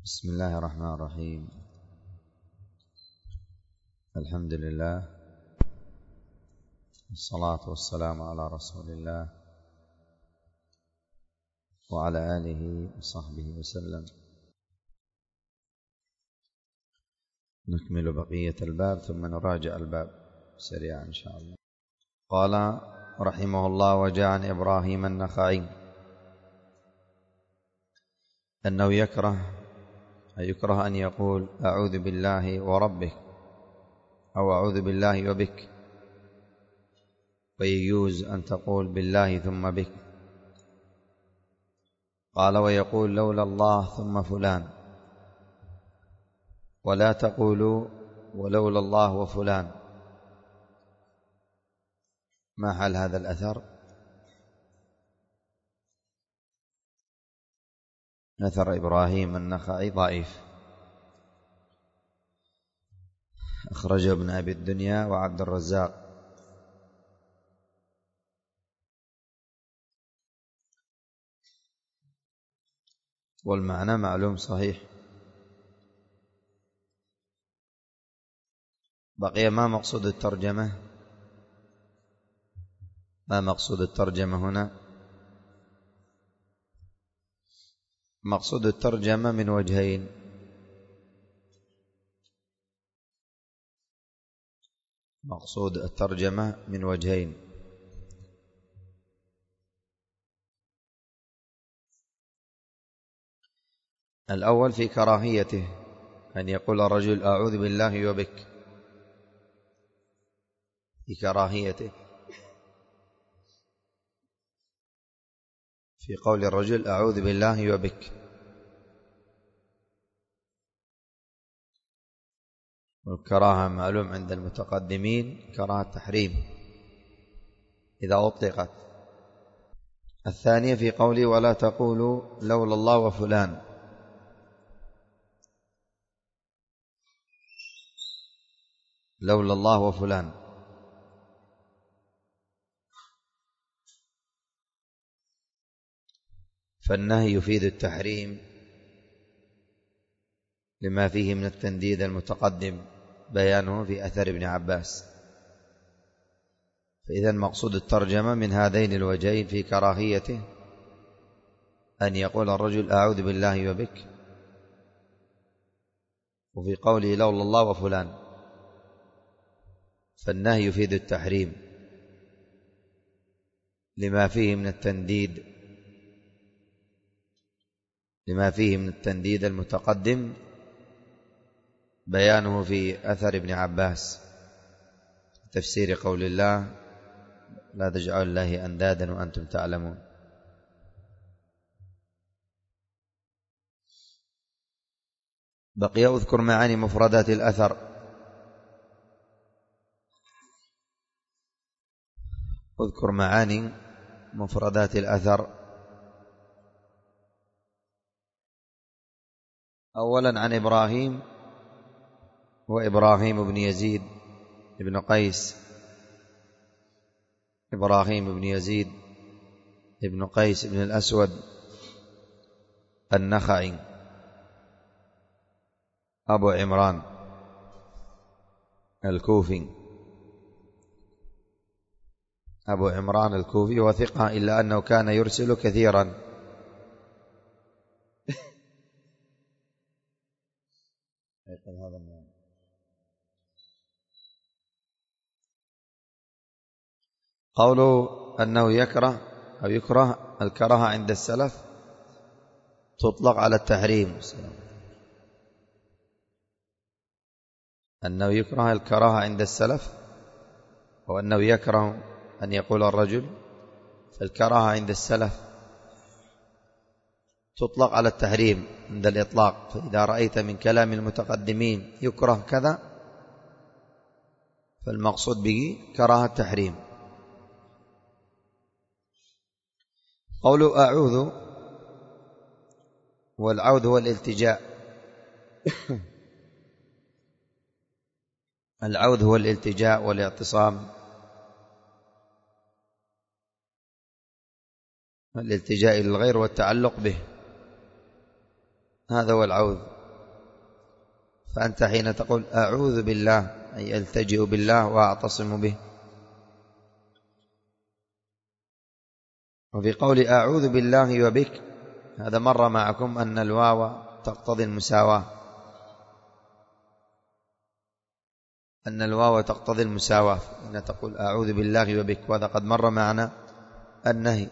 بسم الله الرحمن الرحيم. الحمد لله والصلاة والسلام على رسول الله وعلى آله وصحبه وسلم. نكمل بقية الباب ثم نراجع الباب سريعا إن شاء الله. قال رحمه الله: وجاء عن إبراهيم النخعي أنه يكره أن يقول أعوذ بالله وربك أو أعوذ بالله وبك، ويجوز أن تقول بالله ثم بك. قال: ويقول لولا الله ثم فلان، ولا تقولوا ولولا الله وفلان. ما حال هذا الأثر؟ أثر إبراهيم النخعي ضعيف، أخرجه ابن أبي الدنيا وعبد الرزاق. والمعنى معلوم صحيح. بقي ما مقصود الترجمة؟ ما مقصود الترجمة هنا؟ مقصود الترجمة من وجهين: مقصود الترجمة من وجهين. الأول في كراهيته أن يقول الرجل أعوذ بالله وبك، في كراهيته في قول الرجل أعوذ بالله وبك. والكراهة معلوم عند المتقدمين كراهة تحريم إذا أطلقت. الثانية في قوله ولا تقولوا لولا الله وفلان. لولا الله وفلان فالنهي يفيد التحريم لما فيه من التنديد المتقدم بيانه في أثر ابن عباس. فإذا مقصود الترجمة من هذين الوجهين: في كراهيته أن يقول الرجل أعوذ بالله وبك، وفي قوله لولا الله وفلان فالنهي يفيد التحريم لما فيه من التنديد المتقدم بيانه في أثر ابن عباس تفسير قول الله لا تجعلوا الله أندادا وأنتم تعلمون. بقي أذكر معاني مفردات الأثر. أذكر معاني مفردات الأثر. أولا عن إبراهيم وإبراهيم بن يزيد بن قيس. إبراهيم بن يزيد بن قيس بن الأسود النخعي أبو عمران الكوفي، أبو عمران الكوفي، وثقة إلا أنه كان يرسل كثيرا. قوله أنه يكره أو يكره الكراهة عند السلف تطلق على التحريم. أنه يكره الكراهة عند السلف وأنه يكره أن يقول الرجل، فالكراهة عند السلف تطلق على التحريم عند الإطلاق. فإذا رأيت من كلام المتقدمين يكره كذا فالمقصود به كراهة التحريم. قوله أعوذ، والعوذ هو الالتجاء. العوذ هو الالتجاء والاعتصام، الالتجاء إلى الغير والتعلق به، هذا هو العوذ. فأنت حين تقول أعوذ بالله أي ألتجئ بالله وأعتصم به. وفي قول أعوذ بالله وبك هذا مر معكم أن الواو تقتضي المساواة، أن الواو تقتضي المساواة إن تقول أعوذ بالله وبك، وهذا قد مر معنا النهي.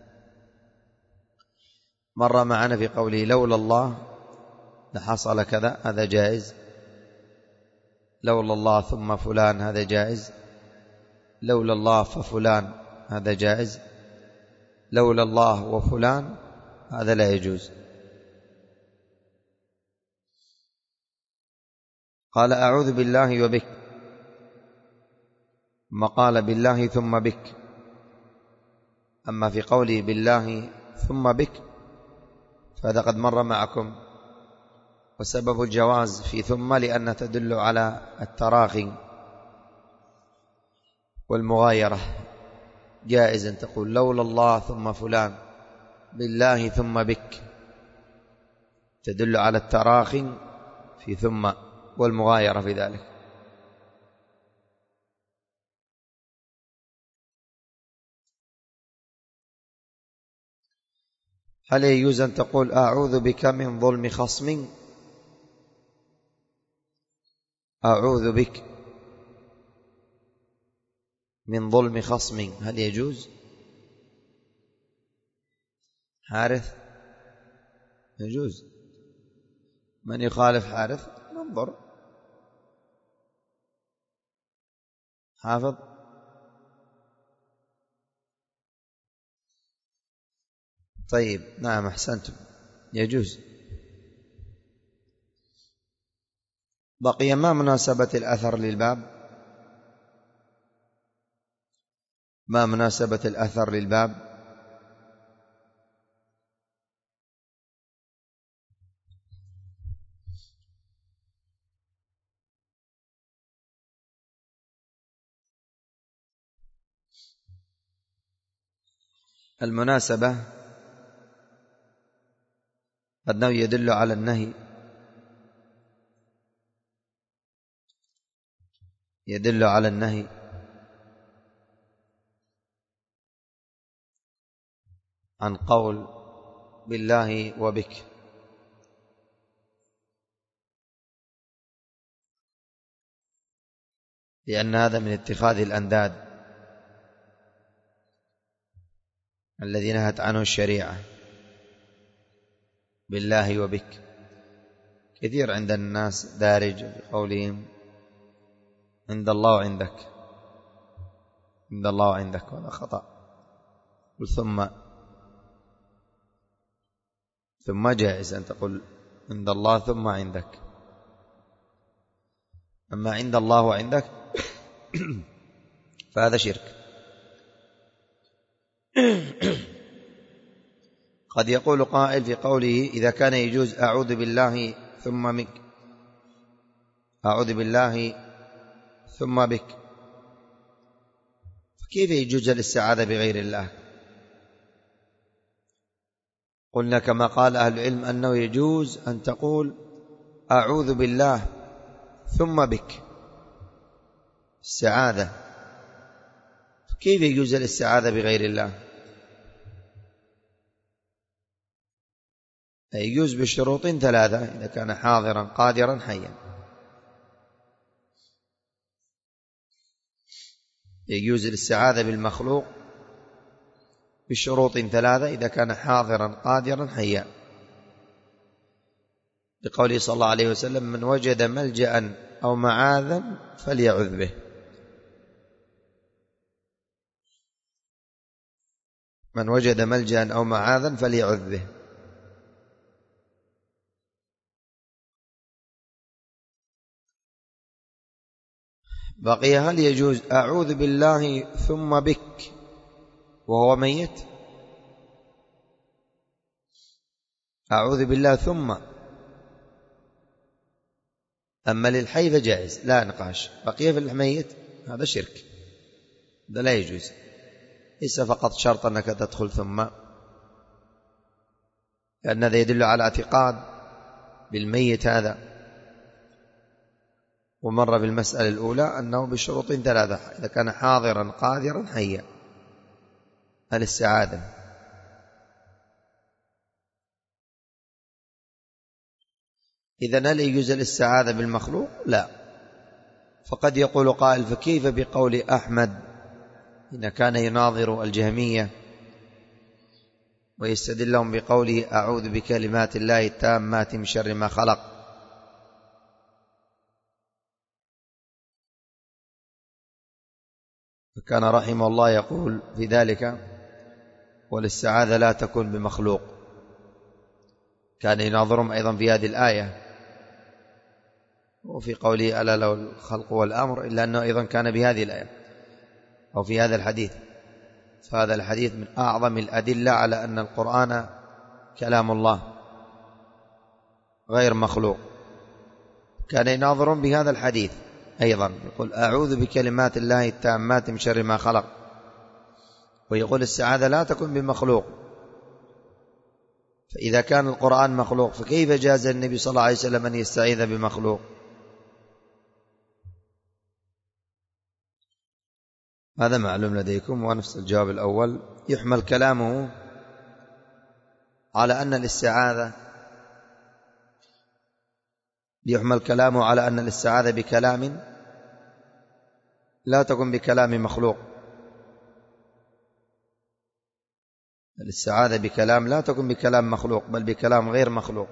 مر معنا في قوله لولا الله لحصل كذا، هذا جائز. لولا الله ثم فلان هذا جائز. لولا الله ففلان هذا جائز. لولا الله وفلان هذا لا يجوز. قال أعوذ بالله وبك، ثم قال بالله ثم بك. أما في قوله بالله ثم بك فهذا قد مر معكم، وسبب الجواز في ثم لأن تدل على التراخي والمغايرة. جائز أن تقول لولا الله ثم فلان، بالله ثم بك، تدل على التراخي في ثم والمغايرة في ذلك. هل يجوز أن تقول أعوذ بك من ظلم خصم؟ أعوذ بك من ظلم خصم، هل يجوز؟ حارث يجوز. من يخالف حارث ننظر. حافظ طيب نعم أحسنتم يجوز. بقي ما مناسبة الأثر للباب؟ ما مناسبة الأثر للباب؟ المناسبة أنه يدل على النهي، يدل على النهي عن قول بالله وبك، لأن هذا من اتخاذ الأنداد الذي نهت عنه الشريعة. بالله وبك كثير عند الناس دارج في قولهم عند الله وعندك، عند الله وعندك، وهذا خطأ. قل ثم جائز أن تقول عند الله ثم عندك. أما عند الله وعندك فهذا شرك. قد يقول قائل في قوله إذا كان يجوز أعوذ بالله ثم منك، أعوذ بالله ثم بك، فكيف يجوز الاستعاذة بغير الله؟ قلنا كما قال أهل العلم أنه يجوز أن تقول أعوذ بالله ثم بك استعاذة، كيف يجوز الاستعاذة بغير الله؟ يجوز بشروط ثلاثة إذا كان حاضرا قادرا حيا. يجوز الاستعاذة بالمخلوق بشروط ثلاثة إذا كان حاضرا قادرا حيا، لقوله صلى الله عليه وسلم من وجد ملجأ أو معاذا فليعذ به. من وجد ملجأ أو معاذا فليعذ به. بقي هل يجوز أعوذ بالله ثم بك وهو ميت؟ أعوذ بالله ثم، أما للحي فجائز لا نقاش. بقي في الميت هذا شرك، هذا لا يجوز. ليس فقط شرط أنك تدخل ثم، لأن هذا يدل على اعتقاد بالميت هذا. ومر بالمسألة الأولى أنه بشروط ثلاثة: إذا كان حاضرا قادرا حيا الاستعاذة. إذن هل يجوز الاستعاذة بالمخلوق؟ لا. فقد يقول قائل: فكيف بقول أحمد إن كان يناظر الجهمية ويستدلهم بقوله أعوذ بكلمات الله التامات من شر ما خلق؟ فكان رحمه الله يقول في ذلك: والاستعاذة لا تكون بمخلوق. كان يناظرهم أيضا في هذه الآية وفي قوله ألا له الخلق والأمر، إلا أنه أيضا كان بهذه الآية أو في هذا الحديث. فهذا الحديث من أعظم الأدلة على أن القرآن كلام الله غير مخلوق. كان يناظرهم بهذا الحديث أيضا، يقول أعوذ بكلمات الله التامات من شر ما خلق، ويقول السعادة لا تكون بمخلوق. فإذا كان القرآن مخلوق فكيف جاز النبي صلى الله عليه وسلم أن يستعيذ بمخلوق؟ هذا معلوم لديكم. ونفس الجواب الأول يحمل كلامه على أن الاستعاذة بكلام لا تكون بكلام مخلوق. الاستعاذة بكلام لا تكون بكلام مخلوق بل بكلام غير مخلوق.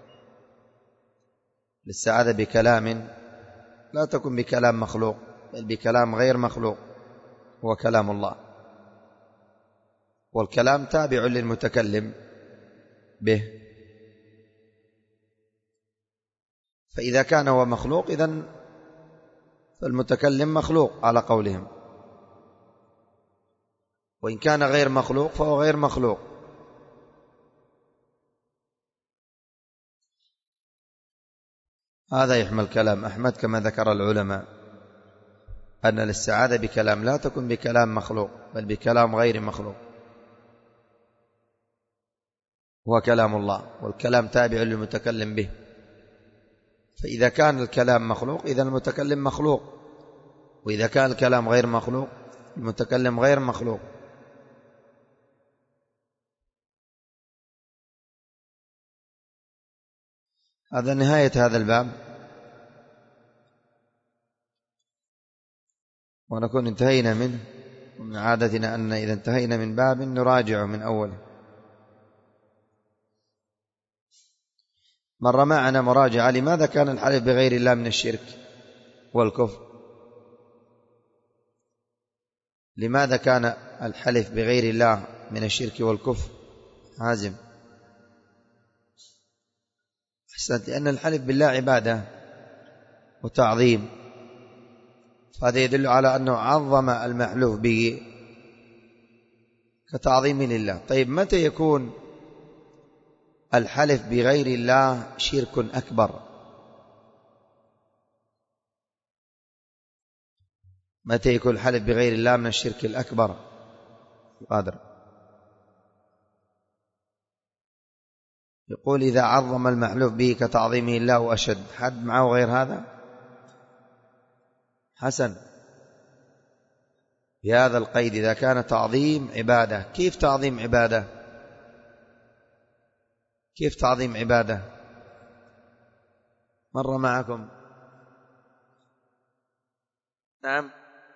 الاستعاذة بكلام لا تكون بكلام مخلوق بل بكلام غير مخلوق، هو كلام الله، والكلام تابع للمتكلم به. فإذا كان هو مخلوق إذن فالمتكلم مخلوق على قولهم، وإن كان غير مخلوق فهو غير مخلوق. هذا يحمل كلام أحمد كما ذكر العلماء، أن الاستعاذة بكلام لا تكون بكلام مخلوق بل بكلام غير مخلوق، هو كلام الله، والكلام تابع للمتكلم به. فإذا كان الكلام مخلوق إذن المتكلم مخلوق، وإذا كان الكلام غير مخلوق المتكلم غير مخلوق. هذا نهاية هذا الباب، ونكون انتهينا منه. ومن عادتنا أن إذا انتهينا من باب نراجعه من أوله. مر معنا مراجعة لماذا كان الحلف بغير الله من الشرك والكفر. لماذا كان الحلف بغير الله من الشرك والكفر؟ حازم أحسنت. لأن الحلف بالله عبادة وتعظيم، فهذا يدل على أنه عظم المحلوف به كتعظيم لله. طيب متى يكون الحلف بغير الله شرك أكبر؟ متى يكون الحلف بغير الله من الشرك الأكبر؟ قادر يقول إذا عظم المحلوف به كتعظيمه الله وأشد. حد معه غير هذا؟ حسن، بهذا القيد إذا كان تعظيم عبادة. كيف تعظيم عبادة؟ كيف تعظيم عبادة؟ مر معكم؟ نعم،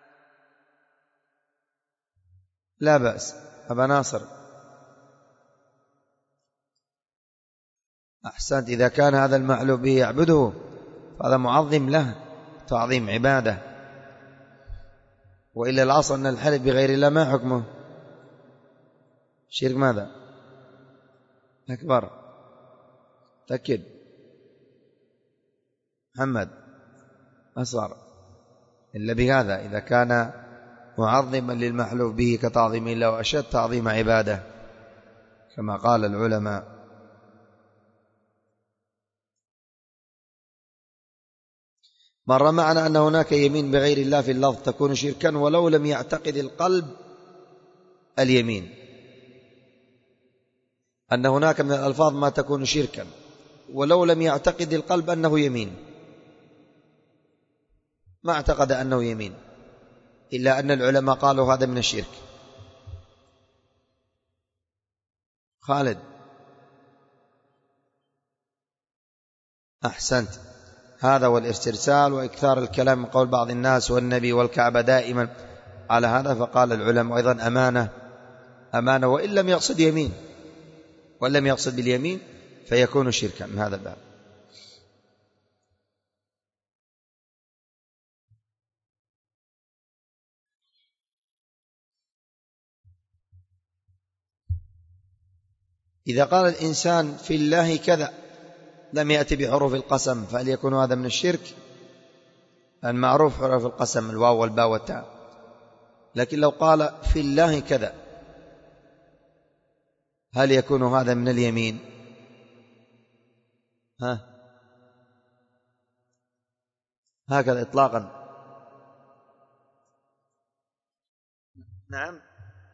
لا بأس. أبا ناصر أحسنت. إذا كان هذا المحلوف به يعبده فهذا معظم له، تعظيم عبادة. وإلا الأصل أن الحلف بغير الله ما حكمه؟ شرك ماذا؟ أكبر. تأكد محمد أصغر. إلا بهذا إذا كان معظما للمحلوف به كتعظيم الله وأشد تعظيم عبادة كما قال العلماء. مر معنا أن هناك يمين بغير الله في اللفظ تكون شركا ولو لم يعتقد القلب اليمين، أن هناك من الألفاظ ما تكون شركا ولو لم يعتقد القلب أنه يمين. ما اعتقد أنه يمين، إلا أن العلماء قالوا هذا من الشرك. خالد أحسنت. هذا والاسترسال وإكثار الكلام من قول بعض الناس والنبي والكعبة دائما على هذا. فقال العلماء أيضا أمانة وإن لم يقصد يمين، وإن لم يقصد باليمين فيكون شركا من هذا الباب. إذا قال الإنسان في الله كذا لم يأتي بحروف القسم، فهل يكون هذا من الشرك؟ المعروف حروف القسم الواو والباء والتاء، لكن لو قال في الله كذا هل يكون هذا من اليمين؟ هكذا إطلاقا. نعم.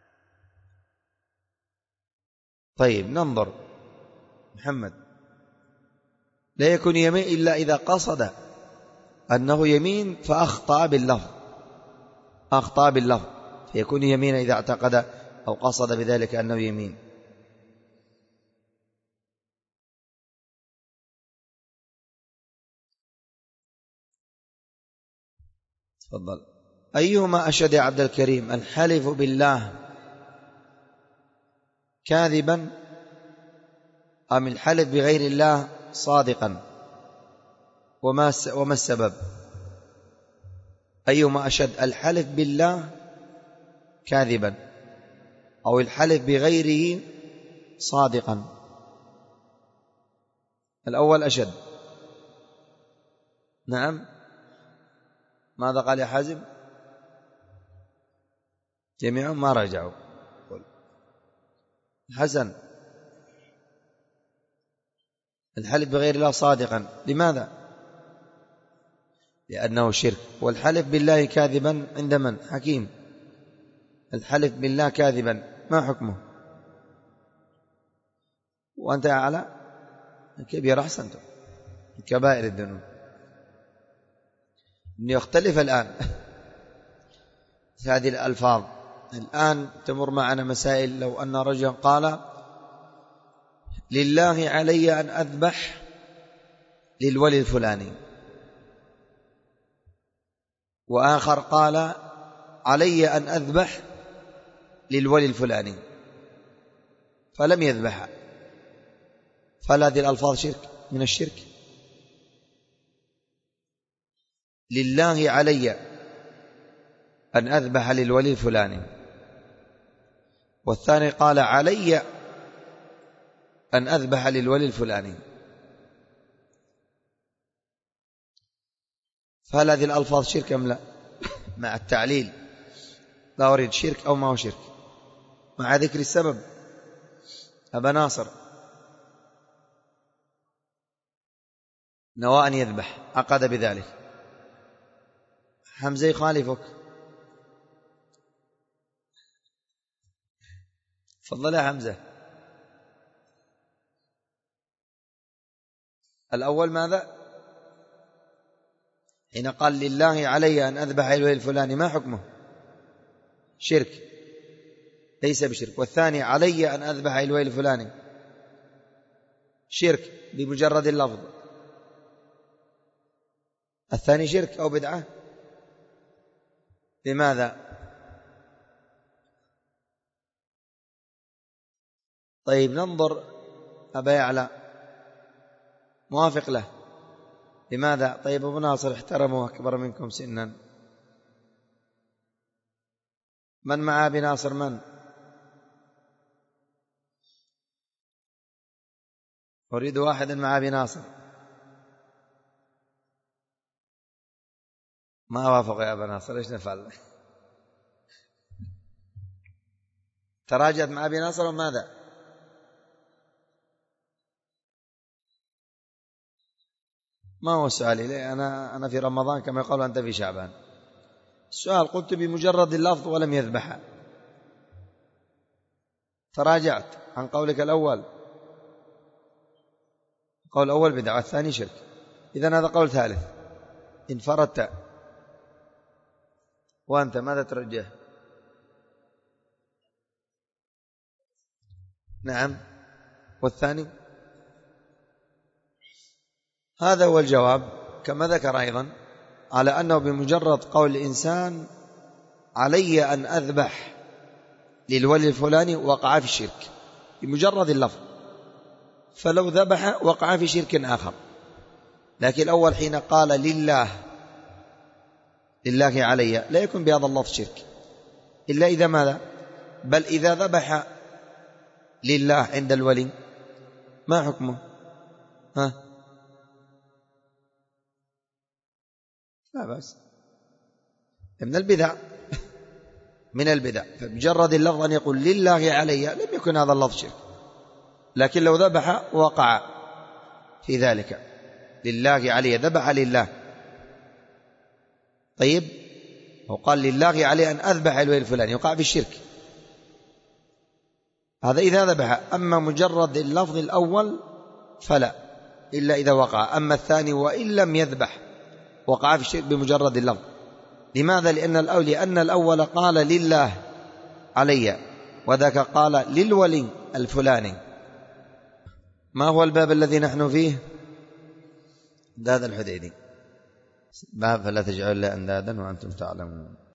طيب ننظر. محمد لا يكون يمين إلا إذا قصد أنه يمين فأخطأ باللفظ فيكون يمين إذا اعتقد أو قصد بذلك أنه يمين. تفضل. أيهما أشد يا عبد الكريم، الحلف بالله كاذبا أم الحلف بغير الله صادقا؟ وما السبب؟ أيهما أشد، الحلف بالله كاذبا أو الحلف بغيره صادقا؟ الأول أشد. نعم. ماذا قال يا حازم؟ جميعهم ما رجعوا. حسن، الحلف بغير الله صادقا، لماذا؟ لأنه شرك. والحلف بالله كاذبا عند من؟ حكيم. الحلف بالله كاذبا ما حكمه؟ وأنت أعلى كبير. أحسنتم. كبائر الذنوب. يختلف الآن في هذه الألفاظ. الآن تمر معنا مسائل. لو أن رجلا قال لله علي أن أذبح للولي الفلاني، وآخر قال علي أن أذبح للولي الفلاني فلم يذبح، فهذه الألفاظ شرك من الشرك. لله علي أن أذبح للولي الفلاني، والثاني قال علي أن أذبح للولي الفلاني، فهل هذه الألفاظ شرك أم لا؟ مع التعليل، لا أريد شرك أو ما هو شرك، مع ذكر السبب. أبا ناصر نوى أن يذبح، عقد بذلك. حمزة يخالفك. تفضل يا حمزة. الأول ماذا؟ حين قال لله علي أن أذبح للولي الفلاني ما حكمه؟ شرك، ليس بشرك. والثاني علي أن أذبح للولي الفلاني شرك بمجرد اللفظ. الثاني شرك أو بدعة. لماذا؟ طيب ننظر. أبا يعلى موافق له. لماذا؟ طيب أبو ناصر احترموا أكبر منكم سنا. من مع أبي ناصر؟ من؟ أريد واحدا مع أبي ناصر. ما وافق يا أبا ناصر، إيش نفعل؟ تراجعت مع أبي ناصر وماذا؟ ما هو السؤال إليه؟ أنا في رمضان كما يقول أنت في شعبان. السؤال قلت بمجرد اللفظ ولم يذبح، تراجعت عن قولك الأول. قول الأول بدعة والثاني شرك. إذن هذا قول ثالث. انفردت وأنت ماذا ترجح؟ نعم. والثاني؟ هذا هو الجواب، كما ذكر أيضا على أنه بمجرد قول الإنسان علي أن أذبح للولي الفلاني وقع في الشرك بمجرد اللفظ، فلو ذبح وقع في شرك آخر. لكن الأول حين قال لله علي لا يكون بهذا اللفظ شرك إلا إذا ماذا؟ بل إذا ذبح لله عند الولي ما حكمه؟ لا بأس، من البدع فبمجرد اللفظ أن يقول لله علي لم يكن هذا اللفظ شرك. لكن لو ذبح وقع في ذلك، لله علي ذبح لله، طيب وقال لله علي أن أذبح الولي الفلاني يقع في الشرك، هذا إذا ذبح. أما مجرد اللفظ الأول فلا إلا إذا وقع. أما الثاني وإن لم يذبح وقع في الشرك بمجرد اللفظ. لماذا؟ لأن الأول قال لله علي وذاك قال للولي الفلاني. ما هو الباب الذي نحن فيه؟ أنداد الحديدي، باب فلا تجعل الله أندادا وأنتم تعلمون.